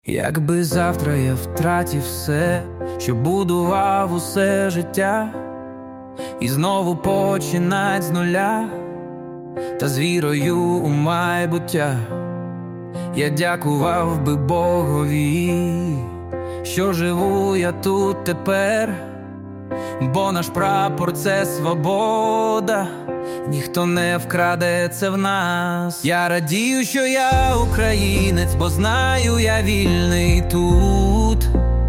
Якби завтра я втратив все, що будував усе життя, і знову починать з нуля, та з вірою у майбуття, я дякував би Богові, що живу я тут тепер, бо наш прапор – це свобода, ніхто не вкраде це в нас. Я радію, що я українець, бо знаю, я вільний тут.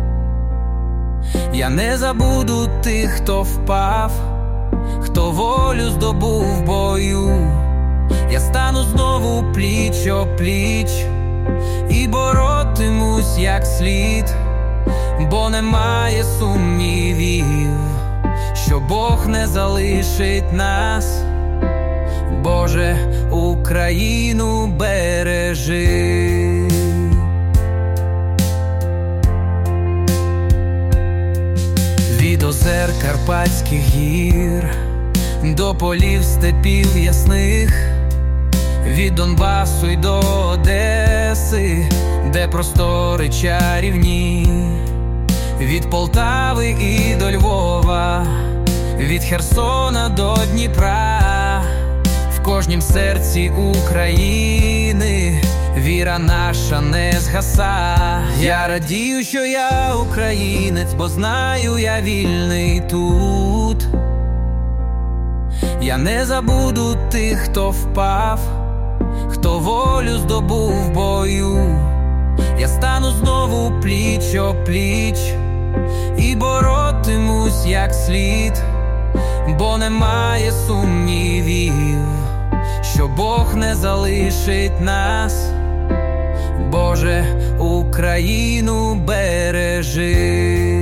Я не забуду тих, хто впав, хто волю здобув в бою. Я стану знову пліч-о-пліч і боротимусь як слід, бо немає сумнівів, що Бог не залишить нас. Боже, Україну бережи. Від озер Карпатських гір до полів степів ясних, від Донбасу й до Одеси, де простори чарівні, від Полтави і до Львова, від Херсона до Дніпра, в кожнім серці України віра наша не згаса. Я радію, що я українець, бо знаю, я вільний тут. Я не забуду тих, хто впав, хто волю здобув в бою. Я стану знову пліч-о-пліч і боротимусь як слід, бо немає сумнівів, що Бог не залишить нас. Боже, Україну бережи.